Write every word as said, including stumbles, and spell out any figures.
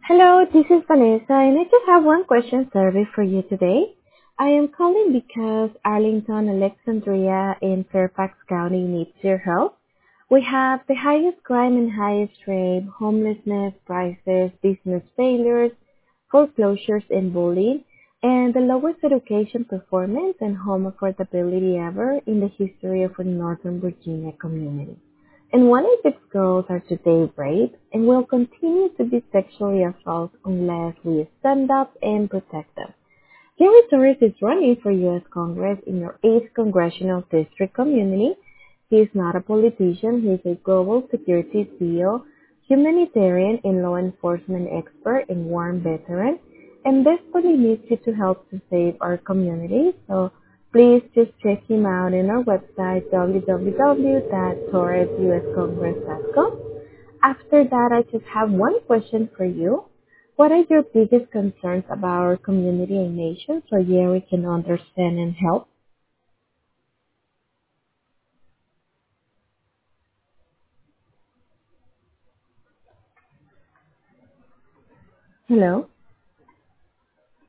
Hello, this is Vanessa, and I just have one question survey for you today. I am calling because Arlington, Alexandria, and Fairfax County needs your help. We have the highest crime and highest rate, homelessness, prices, business failures, foreclosures, and bullying, and the lowest education performance and home affordability ever in the history of a Northern Virginia community. And one in six girls are today raped and will continue to be sexually assaulted unless we stand up and protect them. Jerry Torres is running for U S Congress in your eighth Congressional District community. He is not a politician. He is a global security C E O, humanitarian and law enforcement expert and warm veteran, and desperately needs you to help to save our community. So please just check him out in our website, w w w dot torres u s congress dot com. After that, I just have one question for you. What are your biggest concerns about our community and nation so Jerry can understand and help? Hello?